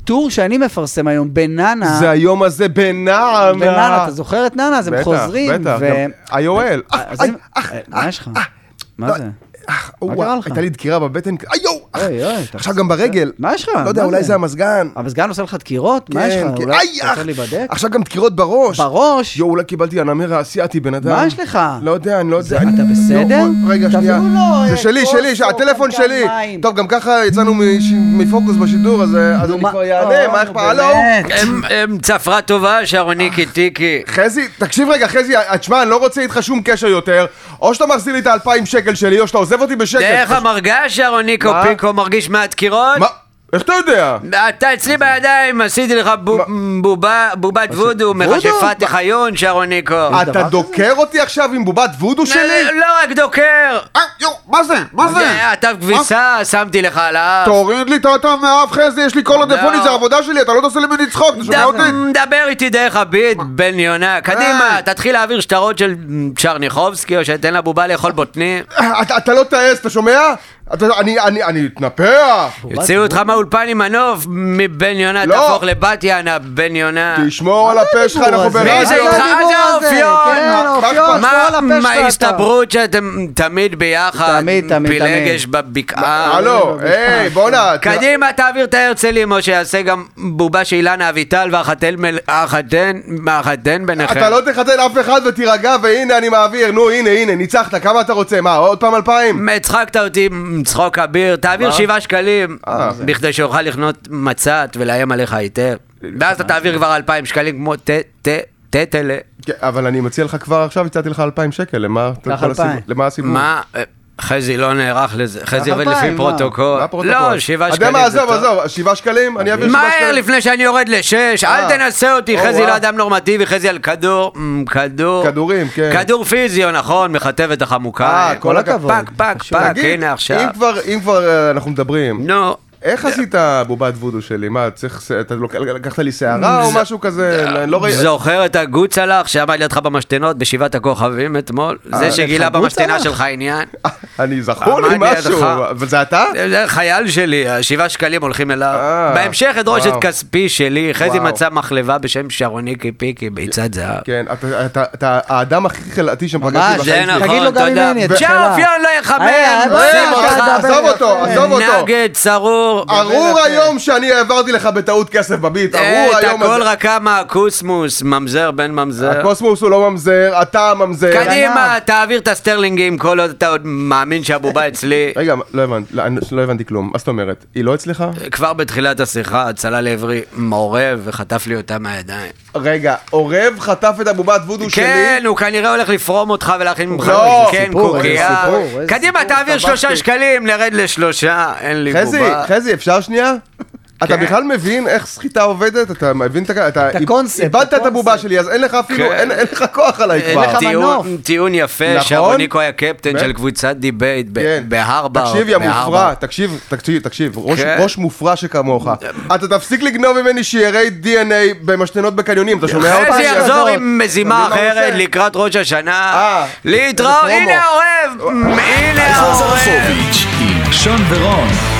טור שאני מפרסם היום בננה. זה היום הזה בננה. בננה, אתה זוכר את ננה? אז הם חוזרים. בטח, בטח. IOL. מה יש לך? מה זה? מה קרה לך? הייתה לי דקירה בבטן, איו! עכשיו גם ברגל. מה יש לך? לא יודע, אולי זה המזגן. המזגן עושה לך דקירות? מה יש לך? אולי אתה רוצה להיבדק? עכשיו גם דקירות בראש. בראש? אולי קיבלתי אנמר האסייתי בן אדם. מה יש לך? לא יודע, אני לא יודע. אתה בסדר? רגע, שנייה. זה שלי, הטלפון שלי. טוב, גם ככה יצאנו מפוקוס בשידור, אז אני כבר יענה, מה אכפת? הלו? צפרה טובה, שרוניקי טיקי. חזי, תקשיב רגע, חזי, תשמע, אני לא רוצה איתך שום קשר יותר, או שאתה מחזיר לי את ה2,000 שקל שלי, או שאתה עוזב אותי בשקל. דרך המרגש, שרוניקו פיקו מרגיש מהדקירות? מה? איך אתה יודע? אתה אצלי בידיים, עשיתי לך בובת וודו, מכשפת חיון, שרוניקו. אתה דוקר אותי עכשיו עם בובת וודו שלי? לא רק דוקר. מה זה? מה זה? אתה כביסה, שמתי לך על האף. תוריד לי את האטם מהאף, חזי, יש לי קול עודפוני, זה עבודה שלי, אתה לא תעשה ממני צחוק, אתה שומע אותי? דבר איתי דרך הביט, בן יונה. קדימה, תתחיל להעביר שטרות של צ'רניחובסקי, או שתן לה בובה לאכול בוטני. אתה לא תעש, אתה שומע? אני אתנפח. יוציאו אותך מהאולפן עם מנוף, מבן יונה תהפוך לבת ינה, בן יונה. תשמור על הפה שלך, אנחנו ברדיו. מי זה איתך? זה האופיון. מה ההסתברות שאתם תמיד ביחד? פילגש בבקעה. הלו, היי, בוא נע. קדימה, תעביר את ההרצלים, או שיעשה גם בובה של אילנה אביטל והחתן ביניכם. אתה לא תחתן אף אחד ותירגע, והנה אני מעביר. נו, הנה, ניצחת, כמה אתה רוצה? מה, עוד פעם 2,000? הצחקת אותי, צחוק אביר, תעביר 7 שקלים, בכדי שאוכל לקנות מצת ולאיים עליך היטב. ואז אתה תעביר כבר 2,000 שקלים כמו טטלה. אבל אני מציע לך כבר עכשיו, הצעתי לך 2,000 שקל, למה הסיפור? מה? חזי לא נערך לזה, חזי עובד לפי פרוטוקול. לא, 7 שקלים. עזוב, 7 שקלים, אני אעביר 7 שקלים. מהר לפני שאני יורד ל6, אל תנסה אותי, חזי לא אדם נורמטיבי, חזי על כדורים, כן. כדור פיזיו, נכון, מכתבת החמוקה. כל הכבוד. פק, הנה עכשיו. אם כבר אנחנו מדברים. נו. איך עשית בובת וודו שלי? מה, אתה לקחת לי שערה או משהו כזה? זוכר את הגוץ עלך שעמד לידך במשתנות בשבעת הכוכבים אתמול? זה שגילה במשתנה שלך עניין? אני זכור לי משהו, וזה אתה? זה חייל שלי, 7 שקלים הולכים אליו. בהמשך אדרוש את כספי שלי, חזי מצא מחלבה בשם שרוניקי פיקי, ביצת זהב. כן, אתה האדם הכי חלעתי שפגשתי בחיים שלי. תגיד לו גם ממני, שהאופיון לא יחמם, עזוב אותו. נגד צרור. ארור היום שאני העברתי לך בטעות כסף בביט, ארור היום הזה. הכל רק כמה הקוסמוס, ממזר בן ממזר. הקוסמוס הוא לא ממזר, אתה ממזר. קדימה, תעביר את הסטרלינגים כל עוד אתה עוד מאמין שהבובה אצלי. רגע, לא הבנתי כלום, מה זאת אומרת? היא לא אצלך? כבר בתחילת השיחה צלה לעברי מעורב וחטף לי אותה מהידיים. רגע, עורב חטף את הבובת וודו שלי? כן, הוא כנראה הולך לפרום אותך ולהכין ממך קוקייה. קדימה, תעביר 3 שקלים, לרד ל3, אין לי בובה. חזי, אפשר שנייה? אתה בכלל מבין איך סחיטה עובדת? אתה מבין את הקונספט? איבדת את הבובה שלי, אז אין לך אפילו, אין לך כוח עליי כבר. אין לך מנוף. טיעון יפה, שרוניקו היה קפטן של קבוצת דיבייט בהרברד. תקשיב, יא מופרע, תקשיב, ראש מופרע שכמוך. אתה תפסיק לגנוב ממני שיירי DNA במשתנות בקניונים, אתה שומע אותי? חזי יחזור עם מזימה אחרת לקראת ראש השנה. להתראות, הנה העורב! הנה העורב! שון ורון